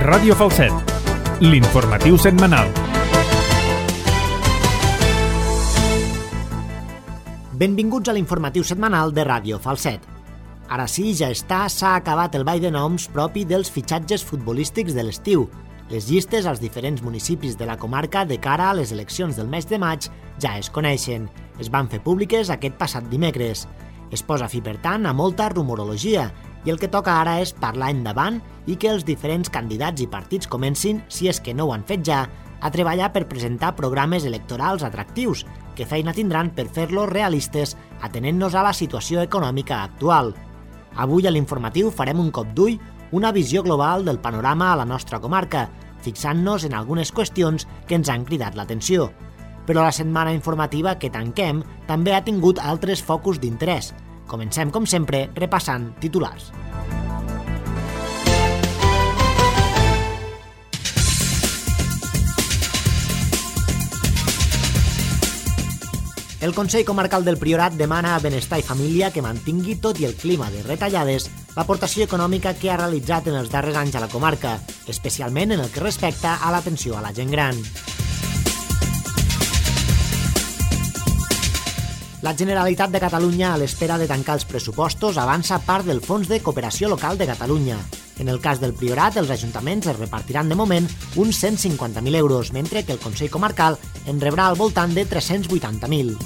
Ràdio Falset, l'informatiu setmanal. Benvinguts a l'informatiu setmanal de Ràdio Falset. Ara sí, ja s'ha acabat el ball de noms propi dels fitxatges futbolístics de l'estiu. Les llistes als diferents municipis de la comarca de cara a les eleccions del mes de maig ja es coneixen. Es van fer públiques aquest passat dimecres. Es posa fi, per tant, a molta rumorologia i el que toca ara és parlar endavant i que els diferents candidats i partits comencin, si és que no ho han fet ja, a treballar per presentar programes electorals atractius, que feina tindran per fer-los realistes atenent-nos a la situació econòmica actual. Avui a l'informatiu farem un cop d'ull, una visió global del panorama a la nostra comarca, fixant-nos en algunes qüestions que ens han cridat l'atenció. Però la setmana informativa que tanquem també ha tingut altres focus d'interès. Comencem, com sempre, repassant titulars. El Consell Comarcal del Priorat demana a Benestar i Família que mantingui, tot i el clima de retallades, l'aportació econòmica que ha realitzat en els darrers anys a la comarca, especialment en el que respecta a l'atenció a la gent gran. La Generalitat de Catalunya, a l'espera de tancar els pressupostos, avança part del Fons de Cooperació Local de Catalunya. En el cas del Priorat, els ajuntaments es repartiran de moment uns 150.000 euros, mentre que el Consell Comarcal en rebrà al voltant de 380.000.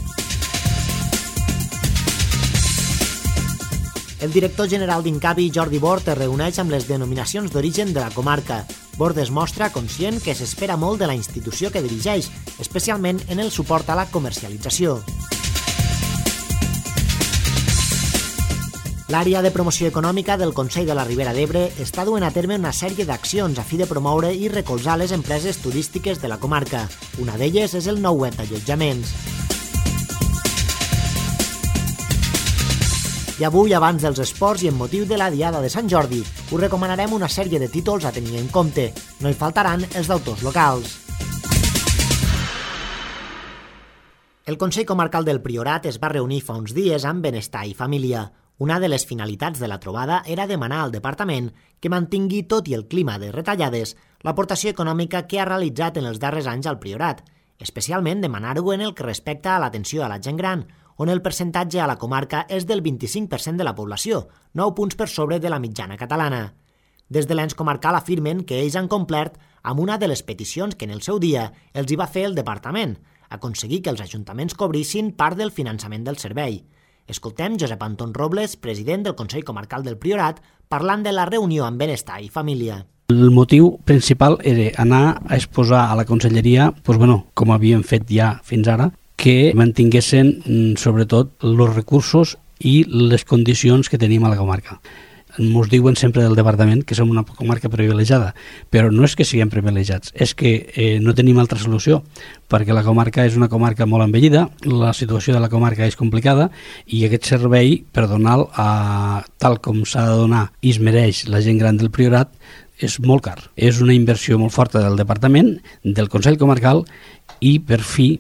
El director general d'Incavi, Jordi Bort, es reuneix amb les denominacions d'origen de la comarca. Bort es mostra conscient que s'espera molt de la institució que dirigeix, especialment en el suport a la comercialització. L'àrea de promoció econòmica del Consell de la Ribera d'Ebre està duent a terme una sèrie d'accions a fi de promoure i recolzar les empreses turístiques de la comarca. Una d'elles és el nou web d'allotjaments. I avui, abans dels esports i en motiu de la Diada de Sant Jordi, us recomanarem una sèrie de títols a tenir en compte. No hi faltaran els d'autors locals. El Consell Comarcal del Priorat es va reunir fa uns dies amb Benestar i Família. Una de les finalitats de la trobada era demanar al departament que mantingui, tot i el clima de retallades, l'aportació econòmica que ha realitzat en els darrers anys al Priorat, especialment demanar-ho en el que respecta a l'atenció a la gent gran, on el percentatge a la comarca és del 25% de la població, 9 punts per sobre de la mitjana catalana. Des de l'ens comarcal afirmen que ells han complert amb una de les peticions que en el seu dia els hi va fer el departament, aconseguir que els ajuntaments cobrissin part del finançament del servei. Escoltem Josep Anton Robles, president del Consell Comarcal del Priorat, parlant de la reunió amb Benestar i Família. El motiu principal era anar a exposar a la conselleria, com havíem fet ja fins ara, que mantinguessin sobretot els recursos i les condicions que tenim a la comarca. Ens diuen sempre del departament que som una comarca privilegiada, però no és que siguem privilegiats, és que no tenim altra solució, perquè la comarca és una comarca molt envellida, la situació de la comarca és complicada i aquest servei, per donar-lo tal com s'ha de donar i es mereix la gent gran del Priorat, és molt car. És una inversió molt forta del departament, del Consell Comarcal i per fi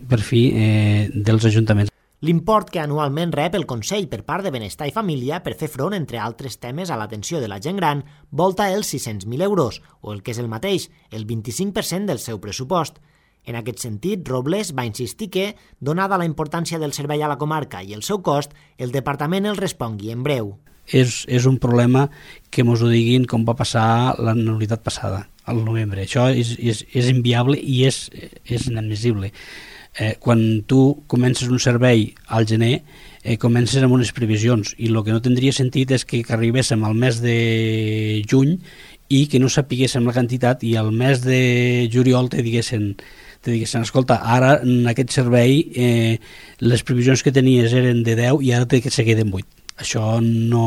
dels ajuntaments. L'import que anualment rep el Consell per part de Benestar i Família per fer front, entre altres temes, a l'atenció de la gent gran, volta els 600.000 euros, o el que és el mateix, el 25% del seu pressupost. En aquest sentit, Robles va insistir que, donada la importància del servei a la comarca i el seu cost, el departament el respongui en breu. És un problema que mos ho diguin com va passar l'anualitat passada, al novembre. Això és inviable i és inadmissible. Quan tu comences un servei al gener, comences amb unes previsions i el que no tindria sentit és que arribéssim al mes de juny i que no sapiguéssim la quantitat i al mes de juliol te diguessin escolta, ara en aquest servei les previsions que tenies eren de 10 i ara se queden 8. Això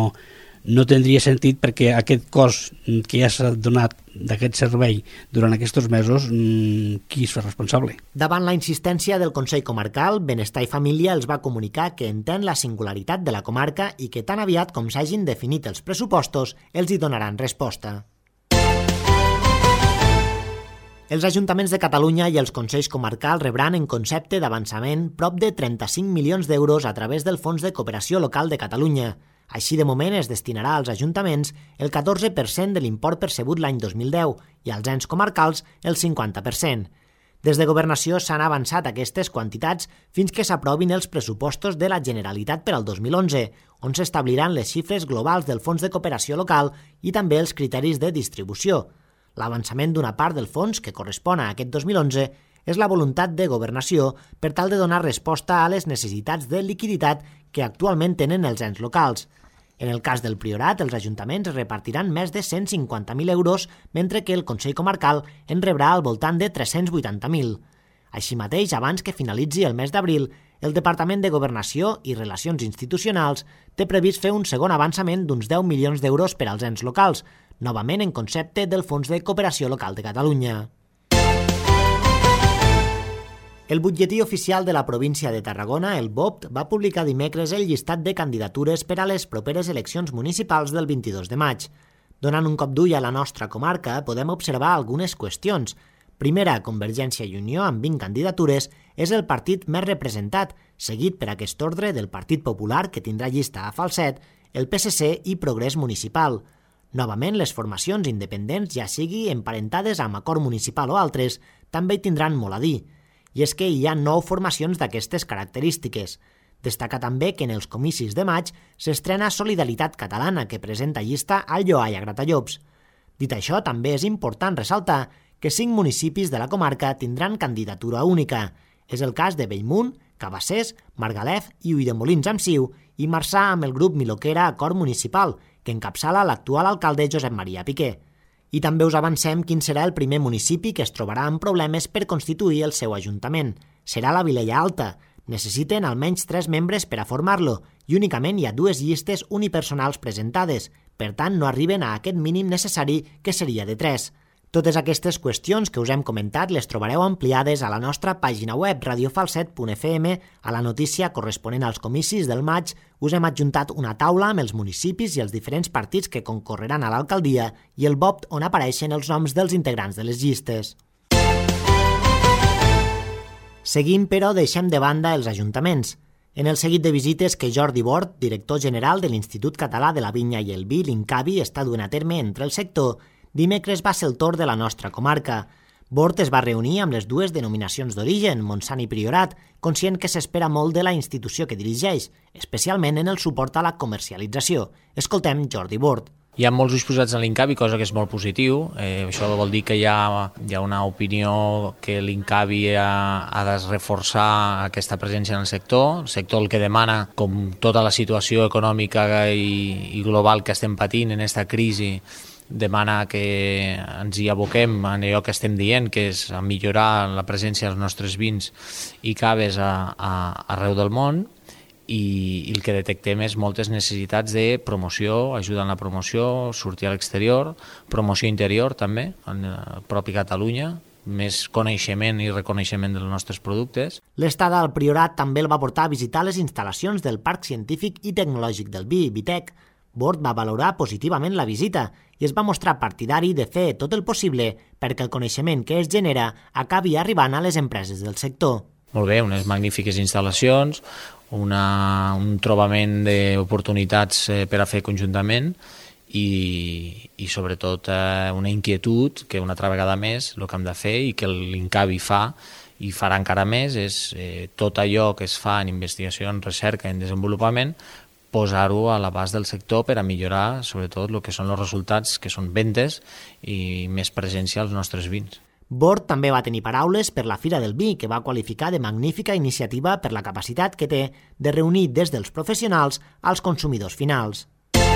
no tindria sentit perquè aquest cost que ja s'ha donat d'aquest servei durant aquests mesos, qui es fa responsable? Davant la insistència del Consell Comarcal, Benestar i Família els va comunicar que entén la singularitat de la comarca i que tan aviat com s'hagin definit els pressupostos, els hi donaran resposta. Els ajuntaments de Catalunya i els consells comarcals rebran en concepte d'avançament prop de 35 milions d'euros a través del Fons de Cooperació Local de Catalunya. Així, de moment, es destinarà als ajuntaments el 14% de l'import percebut l'any 2010 i als ens comarcals el 50%. Des de Governació s'han avançat aquestes quantitats fins que s'aprovin els pressupostos de la Generalitat per al 2011, on s'establiran les xifres globals del Fons de Cooperació Local i també els criteris de distribució. L'avançament d'una part del fons, que correspon a aquest 2011, és la voluntat de Governació per tal de donar resposta a les necessitats de liquiditat que actualment tenen els ens locals. En el cas del Priorat, els ajuntaments repartiran més de 150.000 euros, mentre que el Consell Comarcal en rebrà al voltant de 380.000. Així mateix, abans que finalitzi el mes d'abril, el Departament de Governació i Relacions Institucionals té previst fer un segon avançament d'uns 10 milions d'euros per als ens locals, novament en concepte del Fons de Cooperació Local de Catalunya. El butlletí oficial de la província de Tarragona, el BOPT, va publicar dimecres el llistat de candidatures per a les properes eleccions municipals del 22 de maig. Donant un cop d'ull a la nostra comarca, podem observar algunes qüestions. Primera, Convergència i Unió, amb 20 candidatures, és el partit més representat, seguit per aquest ordre del Partit Popular, que tindrà llista a Falset, el PSC i Progrés Municipal. Novament, les formacions independents, ja sigui emparentades amb acord municipal o altres, també hi tindran molt a dir. I és que hi ha 9 formacions d'aquestes característiques. Destaca també que en els comicis de maig s'estrena Solidaritat Catalana, que presenta llista al Lloar i a Gratallops. Dit això, també és important ressaltar que 5 municipis de la comarca tindran candidatura única. És el cas de Bellmunt, Cabassers, Margalef i Ulldemolins amb Siu i Marçà amb el grup Miloquera Acord Municipal, que encapçala l'actual alcalde Josep Maria Piqué. I també us avancem quin serà el primer municipi que es trobarà amb problemes per constituir el seu ajuntament. Serà la Vilella Alta. Necessiten almenys 3 membres per a formar-lo i únicament hi ha 2 llistes unipersonals presentades. Per tant, no arriben a aquest mínim necessari, que seria de 3. Totes aquestes qüestions que us hem comentat les trobareu ampliades a la nostra pàgina web radiofalset.fm. A la notícia corresponent als comicis del maig us hem adjuntat una taula amb els municipis i els diferents partits que concorreran a l'alcaldia i el BOPT on apareixen els noms dels integrants de les llistes. Seguim, però, deixem de banda els ajuntaments. En el seguit de visites que Jordi Bort, director general de l'Institut Català de la Vinya i el Vi, l'INCAVI, està duent a terme entre el sector, dimecres va ser el torn de la nostra comarca. Bort es va reunir amb les 2 denominacions d'origen, Montsant i Priorat, conscient que s'espera molt de la institució que dirigeix, especialment en el suport a la comercialització. Escoltem Jordi Bort. Hi ha molts ulls posats en l'INCAVI, cosa que és molt positiu. Això vol dir que hi ha una opinió que l'INCAVI ha de reforçar aquesta presència en el sector. El sector el que demana, com tota la situació econòmica i global que estem patint en aquesta crisi, demana que ens hi aboquem en allò que estem dient, que és a millorar la presència dels nostres vins i caves arreu del món, i el que detectem és moltes necessitats de promoció, ajuda en la promoció, sortir a l'exterior, promoció interior també, en la pròpia Catalunya, més coneixement i reconeixement dels nostres productes. L'estada al Priorat també el va portar a visitar les instal·lacions del Parc Científic i Tecnològic del Vi, Vitec. Bort va valorar positivament la visita i es va mostrar partidari de fer tot el possible perquè el coneixement que es genera acabi arribant a les empreses del sector. Molt bé, unes magnífiques instal·lacions, un trobament d'oportunitats per a fer conjuntament i sobretot una inquietud que una altra vegada més el que hem de fer i que l'INCAVI fa i farà encara més és tot allò que es fa en investigació, en recerca i en desenvolupament, posar-ho a l'abast del sector per a millorar sobretot el que són els resultats, que són vendes i més presència als nostres vins. Bort també va tenir paraules per la Fira del Vi, que va qualificar de magnífica iniciativa per la capacitat que té de reunir des dels professionals als consumidors finals.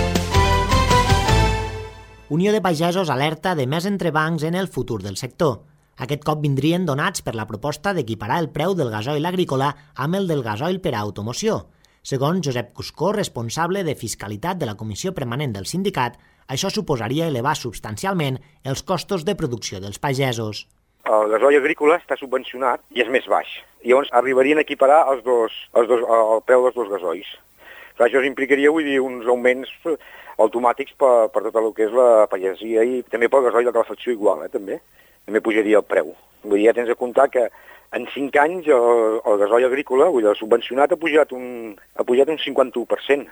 Unió de Pagesos alerta de més entrebancs en el futur del sector. Aquest cop vindrien donats per la proposta d'equiparar el preu del gasoil agrícola amb el del gasoil per a automoció. Segons Josep Cuscó, responsable de Fiscalitat de la Comissió Permanent del Sindicat, això suposaria elevar substancialment els costos de producció dels pagesos. El gasoil agrícola està subvencionat i és més baix. Llavors arribarien a equiparar el preu dels 2 gasoils. Això implicaria, uns augments automàtics per tot el que és la pagesia i també pel gasoil de calefacció igual, també. També pujaria el preu. Ja tens de comptar que en 5 anys el gasoil agrícola, el subvencionat, ha pujat un 51%.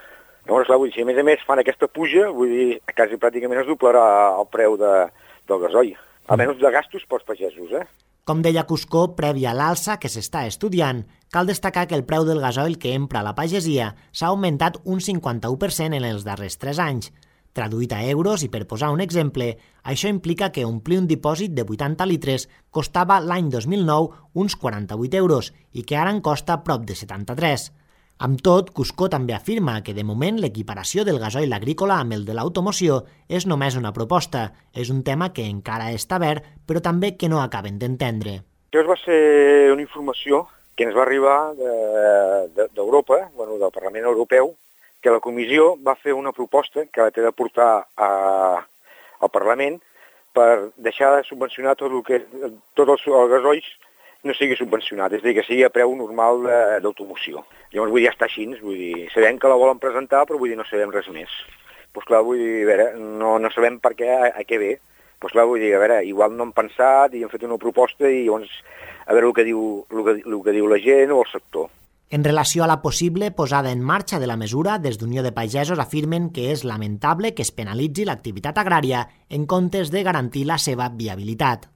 Llavors, clar, vull dir, si a més fan aquesta puja, vull dir, quasi pràcticament es doblarà el preu del gasoil. Almenys de gastos pels pagesos, Com deia Cuscó, prèvia a l'alça que s'està estudiant, cal destacar que el preu del gasoil que empra la pagesia s'ha augmentat un 51% en els darrers 3 anys. Traduït a euros, i per posar un exemple, això implica que omplir un dipòsit de 80 litres costava l'any 2009 uns 48 euros i que ara en costa prop de 73. Amb tot, Cuscó també afirma que de moment l'equiparació del gasoil agrícola amb el de l'automoció és només una proposta, és un tema que encara està verd, però també que no acaben d'entendre. Això va ser una informació que ens va arribar d'Europa, del Parlament Europeu, que la Comissió va fer una proposta que la té de portar al Parlament per deixar de subvencionar tot els gasoils no sigui subvencionat, és a dir, que sigui a preu normal d'automoció. Llavors, vull dir, ja està així, vull dir, sabem que la volen presentar, però vull dir, no sabem res més. Doncs clar, vull dir, a veure, no sabem per què, a què ve. Doncs clar, vull dir, a veure, igual no han pensat i han fet una proposta i llavors a veure el que diu la gent o el sector. En relació a la possible posada en marxa de la mesura, des d'Unió de Pagesos afirmen que és lamentable que es penalitzi l'activitat agrària en comptes de garantir la seva viabilitat.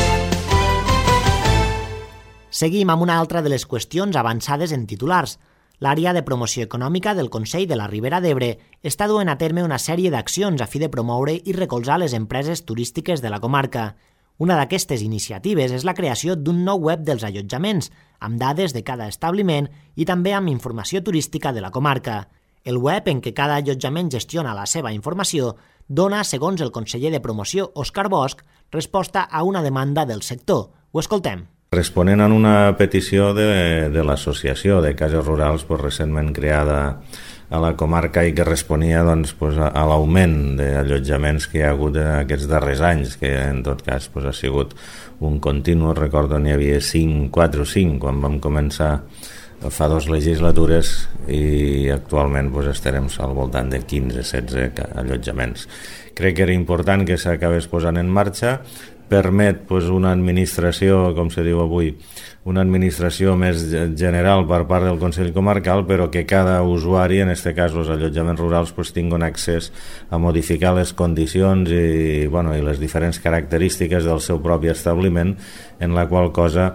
Seguim amb una altra de les qüestions avançades en titulars. L'àrea de promoció econòmica del Consell de la Ribera d'Ebre està duent a terme una sèrie d'accions a fi de promoure i recolzar les empreses turístiques de la comarca. Una d'aquestes iniciatives és la creació d'un nou web dels allotjaments, amb dades de cada establiment i també amb informació turística de la comarca. El web, en què cada allotjament gestiona la seva informació, dona, segons el conseller de promoció Òscar Bosch, resposta a una demanda del sector. Ho escoltem. Responent a una petició de l'associació de cases rurals recentment creada a la comarca i que responia a l'augment d'allotjaments que hi ha hagut en aquests darrers anys, que en tot cas ha sigut un continu. Recordo n'hi havia 4 o 5 quan vam començar fa 2 legislatures i actualment estarem al voltant de 15-16 allotjaments. Crec que era important que s'acabés posant en marxa. Permet una administració, com se diu avui, una administració més general per part del Consell Comarcal, però que cada usuari, en aquest cas els allotjaments rurals, tinguin accés a modificar les condicions i les diferents característiques del seu propi establiment, en la qual cosa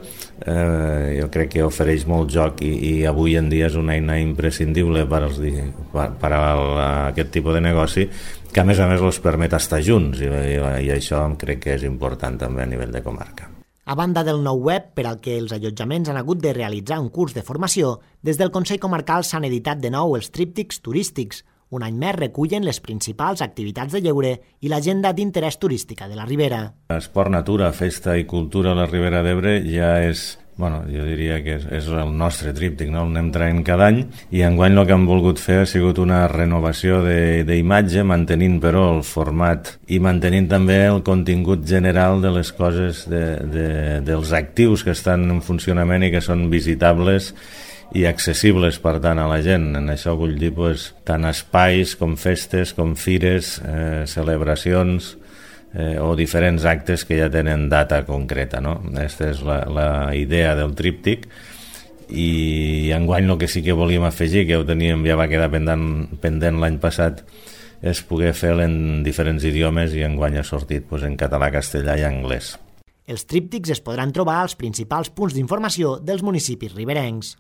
jo crec que ofereix molt joc i avui en dia és una eina imprescindible per a aquest tipus de negoci, que a més els permet estar junts i això crec que és important també a nivell de comarca. A banda del nou web, per al que els allotjaments han hagut de realitzar un curs de formació, des del Consell Comarcal s'han editat de nou els tríptics turístics. Un any més recullen les principals activitats de lleure i l'agenda d'interès turística de la Ribera. Esport, natura, festa i cultura a la Ribera d'Ebre ja és, jo diria que és el nostre tríptic, no? El anem traient cada any i enguany el que hem volgut fer ha sigut una renovació d'imatge, mantenint però el format i mantenint també el contingut general de les coses, dels actius que estan en funcionament i que són visitables i accessibles, per tant, a la gent. En això vull dir tant espais com festes, com fires, celebracions o diferents actes que ja tenen data concreta, no? Aquesta és la idea del tríptic i enguany el que sí que volíem afegir, que ja va quedar pendent l'any passat, és poder fer-lo en diferents idiomes i enguany ha sortit en català, castellà i anglès. Els tríptics es podran trobar als principals punts d'informació dels municipis riberencs.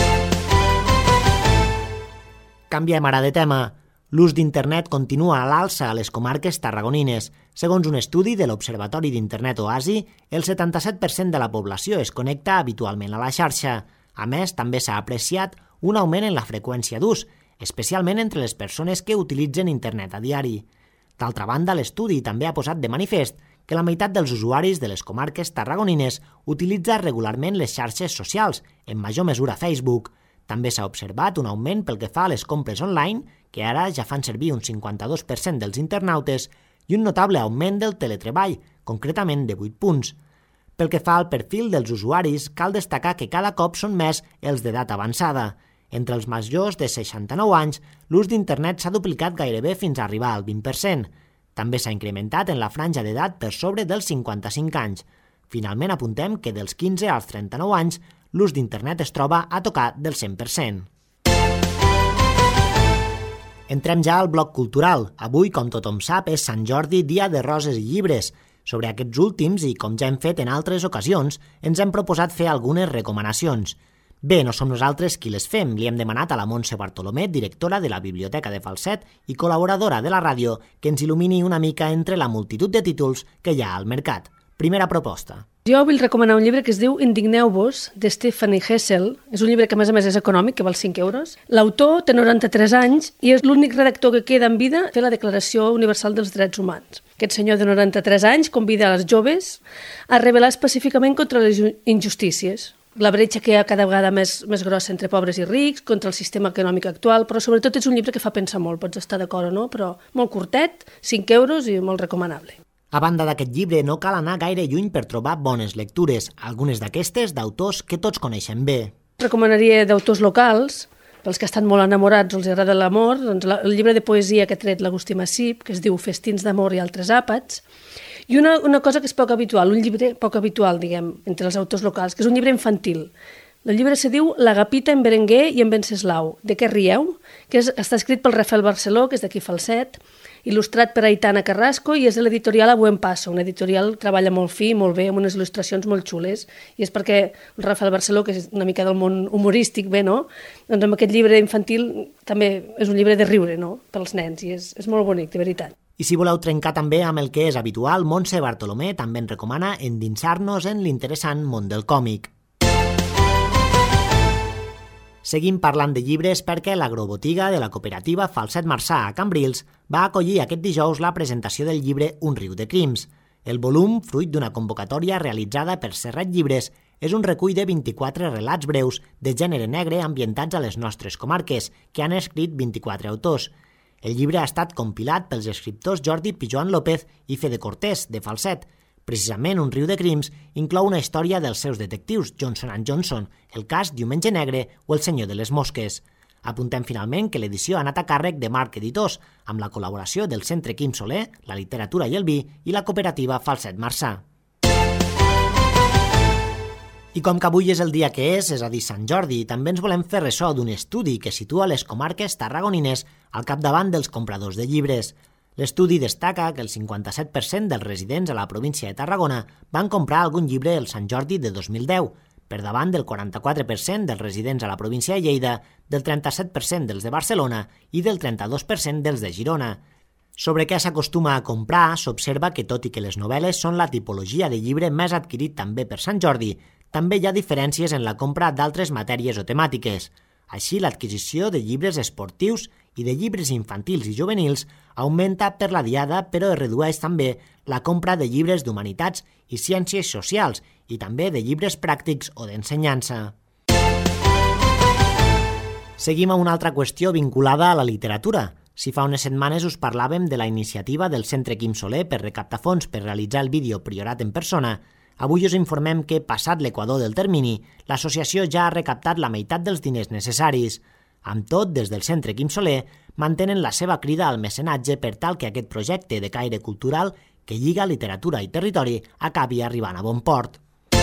Canviem ara de tema. L'ús d'internet continua a l'alça a les comarques tarragonines. Segons un estudi de l'Observatori d'Internet Oasi, el 77% de la població es connecta habitualment a la xarxa. A més, també s'ha apreciat un augment en la freqüència d'ús, especialment entre les persones que utilitzen internet a diari. D'altra banda, l'estudi també ha posat de manifest que la meitat dels usuaris de les comarques tarragonines utilitza regularment les xarxes socials, en major mesura Facebook. També s'ha observat un augment pel que fa a les compres online, que ara ja fan servir un 52% dels internautes, i un notable augment del teletreball, concretament de 8 punts. Pel que fa al perfil dels usuaris, cal destacar que cada cop són més els d'edat avançada. Entre els majors de 69 anys, l'ús d'internet s'ha duplicat gairebé fins a arribar al 20%. També s'ha incrementat en la franja d'edat per sobre dels 55 anys. Finalment apuntem que dels 15 als 39 anys l'ús d'internet es troba a tocar del 100%. Entrem ja al bloc cultural. Avui, com tothom sap, és Sant Jordi, dia de roses i llibres. Sobre aquests últims, i com ja hem fet en altres ocasions, ens hem proposat fer algunes recomanacions. Bé, no som nosaltres qui les fem, li hem demanat a la Montse Bartolomé, directora de la Biblioteca de Falset i col·laboradora de la ràdio, que ens il·lumini una mica entre la multitud de títols que hi ha al mercat. Primera proposta. Jo vull recomanar un llibre que es diu Indigneu-vos, de Stephanie Hessel. És un llibre que, a més, és econòmic, que val 5 euros. L'autor té 93 anys i és l'únic redactor que queda en vida a fer la Declaració Universal dels Drets Humans. Aquest senyor de 93 anys convida als joves a rebel·lar específicament contra les injustícies. La bretxa que hi ha cada vegada més grossa entre pobres i rics, contra el sistema econòmic actual, però sobretot és un llibre que fa pensar molt, pots estar d'acord o no, però molt curtet, 5 euros i molt recomanable. A banda d'aquest llibre, no cal anar gaire lluny per trobar bones lectures, algunes d'aquestes d'autors que tots coneixen bé. Recomanaria d'autors locals, pels que estan molt enamorats o els agrada l'amor, doncs el llibre de poesia que ha tret l'Agustí Massip, que es diu Festins d'amor i altres àpats, i una cosa que és poc habitual, un llibre poc habitual, diguem, entre els autors locals, que és un llibre infantil. El llibre se diu L'Agapita en Berenguer i en Venceslau. De què rieu? Que està escrit pel Rafael Barceló, que és d'aquí Falset, il·lustrat per Aitana Carrasco i és de l'editorial A Buen Paso, una editorial que treballa molt fi, molt bé, amb unes il·lustracions molt xules, i és perquè el Rafael Barceló, que és una mica del món humorístic, bé, no? Doncs amb aquest llibre infantil també és un llibre de riure, no?, pels nens, i és molt bonic, de veritat. I si voleu trencar també amb el que és habitual, Montse Bartolomé també ens recomana endinsar-nos en l'interessant món del còmic. Seguim parlant de llibres perquè l'agrobotiga de la cooperativa Falset Marçà a Cambrils va acollir aquest dijous la presentació del llibre Un riu de crims. El volum, fruit d'una convocatòria realitzada per Serret Llibres, és un recull de 24 relats breus de gènere negre ambientats a les nostres comarques, que han escrit 24 autors. El llibre ha estat compilat pels escriptors Jordi Pijoan López i Fede Cortés, de Falset. Precisament, Un riu de crims inclou una història dels seus detectius, Johnson & Johnson, el cas Diumenge Negre o El senyor de les mosques. Apuntem finalment que l'edició ha anat a càrrec de Marc Editors, amb la col·laboració del Centre Quim Soler, la literatura i el vi i la cooperativa Falset Marçà. I com que avui és el dia que és a dir, Sant Jordi, també ens volem fer ressò d'un estudi que situa les comarques tarragonines al capdavant dels compradors de llibres. L'estudi destaca que el 57% dels residents a la província de Tarragona van comprar algun llibre el Sant Jordi de 2010, per davant del 44% dels residents a la província de Lleida, del 37% dels de Barcelona i del 32% dels de Girona. Sobre què s'acostuma a comprar, s'observa que tot i que les novel·les són la tipologia de llibre més adquirit també per Sant Jordi, també hi ha diferències en la compra d'altres matèries o temàtiques. Així, l'adquisició de llibres esportius i de llibres infantils i juvenils augmenta per la diada, però es redueix també la compra de llibres d'humanitats i ciències socials i també de llibres pràctics o d'ensenyança. Seguim a una altra qüestió vinculada a la literatura. Si fa unes setmanes us parlàvem de la iniciativa del Centre Quim Soler per recaptar fons per realitzar el vídeo Priorat en persona, avui us informem que, passat l'equador del termini, l'associació ja ha recaptat la meitat dels diners necessaris. Amb tot, des del Centre Quim Soler mantenen la seva crida al mecenatge per tal que aquest projecte de caire cultural que lliga literatura i territori acabi arribant a bon port.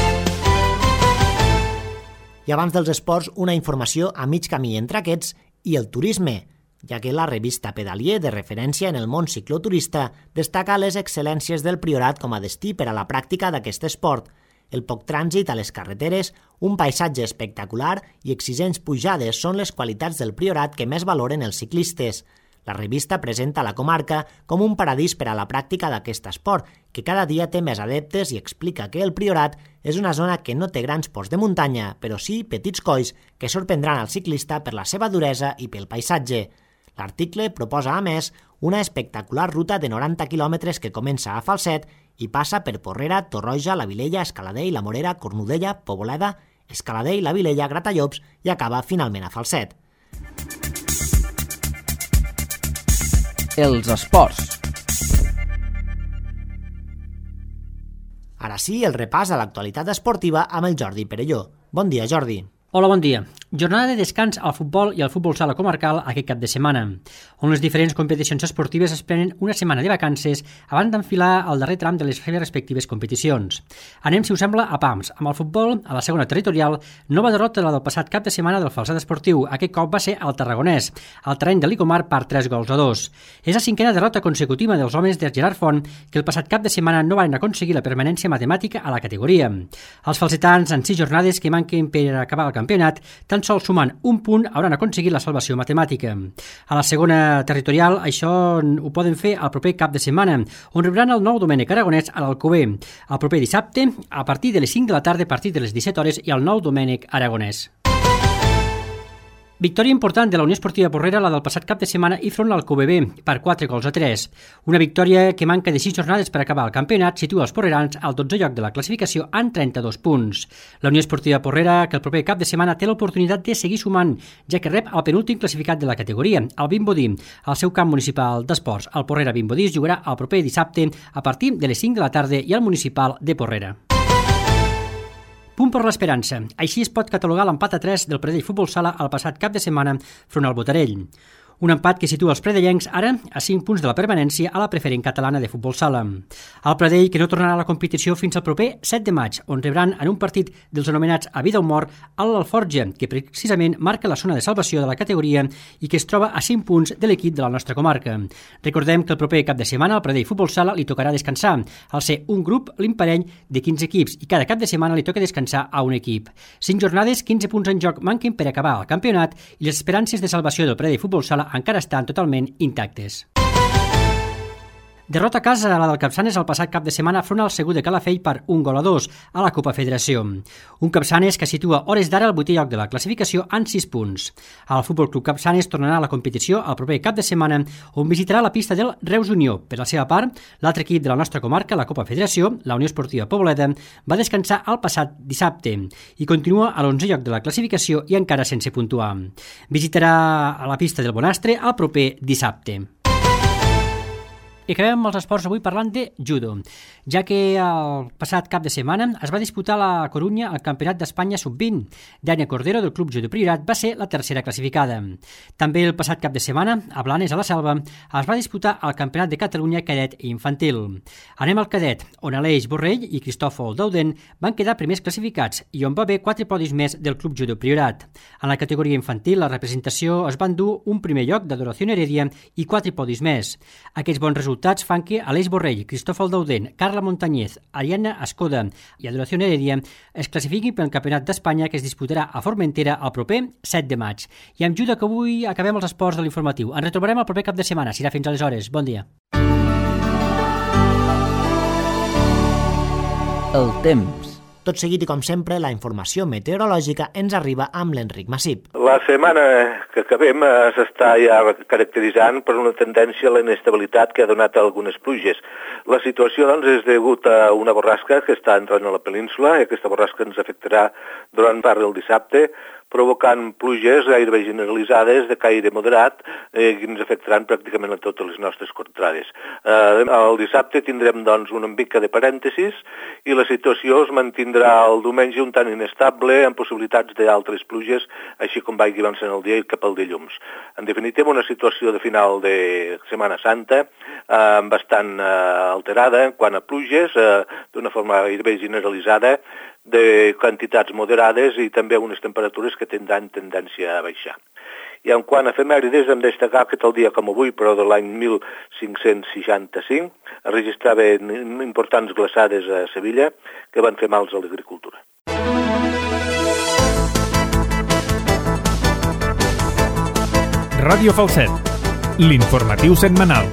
I abans dels esports, una informació a mig camí entre aquests i el turisme, ja que la revista Pedalier, de referència en el món cicloturista, destaca les excel·lències del Priorat com a destí per a la pràctica d'aquest esport. El poc trànsit a les carreteres, un paisatge espectacular i exigents pujades són les qualitats del Priorat que més valoren els ciclistes. La revista presenta la comarca com un paradís per a la pràctica d'aquest esport, que cada dia té més adeptes i explica que el Priorat és una zona que no té grans ports de muntanya, però sí petits colls que sorprendran al ciclista per la seva duresa i pel paisatge. L'article proposa, a més, una espectacular ruta de 90 quilòmetres que comença a Falset i passa per Porrera, Torroja, La Vilella, Escaladell, La Morera, Cornudella, Poboleda, Escaladell, La Vilella, Gratallops i acaba finalment a Falset. Els esports. Ara sí, el repàs a l'actualitat esportiva amb el Jordi Perelló. Bon dia, Jordi. Hola, bon dia. Jornada de descans al futbol i al futbol sala comarcal aquest cap de setmana, on les diferents competicions esportives es prenen una setmana de vacances abans d'enfilar el darrer tram de les seves respectives competicions. Anem, si us sembla, a pams. Amb el futbol, a la segona territorial, nova derrota la del passat cap de setmana del Falset Esportiu. Aquest cop va ser al Tarragonès, al terreny de l'Icomar per 3-2. És la cinquena derrota consecutiva dels homes de Gerard Font, que el passat cap de setmana no van aconseguir la permanència matemàtica a la categoria. Els falsetans, en 6 jornades que manquen per acabar el campionat, tan sols sumant un punt hauran aconseguit la salvació matemàtica. A la segona territorial això ho poden fer el proper cap de setmana, on rebran el Nou Domènec Aragonès a l'Alcover. El proper dissabte, a partir de les 5 de la tarda, a partir de les 17 hores, i el Nou Domènec Aragonès. Victòria important de la Unió Esportiva Porrera, la del passat cap de setmana, i front al QBB, per 4-3. Una victòria que manca de 6 jornades per acabar el campionat situa els porrerans al 12è lloc de la classificació amb 32 punts. La Unió Esportiva Porrera, que el proper cap de setmana té l'oportunitat de seguir sumant, ja que rep el penúltim classificat de la categoria, el Vimbodí, al seu camp municipal d'esports. El Porrera Vimbodí es jugarà el proper dissabte a partir de les 5 de la tarda i al municipal de Porrera. Punt per l'esperança. Així es pot catalogar l'empat a 3 del Pradell Futbol Sala el passat cap de setmana front al Botarell. Un empat que situa els predellencs ara a 5 punts de la permanència a la preferent catalana de futbol sala. El Pradell, que no tornarà a la competició fins al proper 7 de maig, on rebran en un partit dels anomenats a vida o mort a l'Alforja, que precisament marca la zona de salvació de la categoria i que es troba a 5 punts de l'equip de la nostra comarca. Recordem que el proper cap de setmana al Pradell Futbol Sala li tocarà descansar, al ser un grup l'imparell de 15 equips, i cada cap de setmana li toca descansar a un equip. 5 jornades, 15 punts en joc manquen per acabar el campionat i les esperances de salvació del Pradell Futbol Sala encara estan totalment intactes. Derrota a casa a la del Capçanes el passat cap de setmana front al Segur de Calafell per 1-2 a la Copa Federació. Un Capçanes que situa hores d'ara al 8è lloc de la classificació amb 6 punts. El Futbol Club Capçanes tornarà a la competició el proper cap de setmana, on visitarà la pista del Reus Unió. Per la seva part, l'altre equip de la nostra comarca, la Copa Federació, la Unió Esportiva Pobleda, va descansar el passat dissabte i continua a l'11è lloc de la classificació i encara sense puntuar. Visitarà a la pista del Bonastre el proper dissabte. I acabem amb els esports avui parlant de judo, ja que el passat cap de setmana es va disputar a la Corunya el Campionat d'Espanya Sub-20. Dània Cordero, del Club Judo Priorat, va ser la tercera classificada. També el passat cap de setmana, a Blanes, a la Selva, es va disputar el Campionat de Catalunya Cadet i Infantil. Anem al cadet, on Aleix Borrell i Cristòfol Dauden van quedar primers classificats i on va haver 4 podis més del Club Judo Priorat. En la categoria infantil, la representació es va endur un primer lloc d'Adoració Heredia i 4 podis més. Aquests bons resultats fan que Aleix Borrell, Cristòfol Dauden, Carla Montañez, Ariana Escoda i Adoració Heredia es classifiquin pel Campionat d'Espanya que es disputarà a Formentera el proper 7 de maig. I amb judo que avui acabem els esports de l'informatiu. Ens retrobarem el proper cap de setmana. Serà fins aleshores. Bon dia. El temps. Tot seguit i com sempre, la informació meteorològica ens arriba amb l'Enric Massip. La setmana que acabem s'està ja caracteritzant per una tendència a la inestabilitat que ha donat algunes pluges. La situació, doncs, és degut a una borrasca que està entrant a la península i aquesta borrasca ens afectarà durant part del dissabte, provocant pluges gairebé generalitzades de caire moderat que ens afectaran pràcticament a totes les nostres contrades. El dissabte tindrem, doncs, una mica de parèntesis i la situació es mantindrà el diumenge un tant inestable amb possibilitats d'altres pluges, així com vagi avançant el dia i cap al dilluns. En definitiva, una situació de final de Setmana Santa bastant alterada en quant a pluges, d'una forma gairebé generalitzada, de quantitats moderades i també unes temperatures que tindran tendència a baixar. I en quant a efemèrides, hem de destacar que tal dia com avui, però de l'any 1565, es registraven importants glaçades a Sevilla que van fer mals a l'agricultura. Ràdio Falset, l'informatiu setmanal.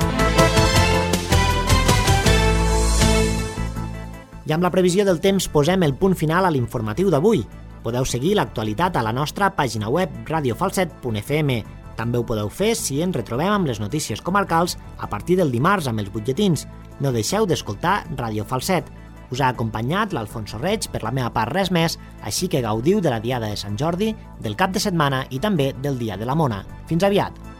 I amb la previsió del temps posem el punt final a l'informatiu d'avui. Podeu seguir l'actualitat a la nostra pàgina web radiofalset.fm. També ho podeu fer si ens retrobem amb les notícies comarcals a partir del dimarts amb els butlletins. No deixeu d'escoltar Ràdio Falset. Us ha acompanyat l'Alfonso Reig, per la meva part res més, així que gaudiu de la Diada de Sant Jordi, del cap de setmana i també del Dia de la Mona. Fins aviat!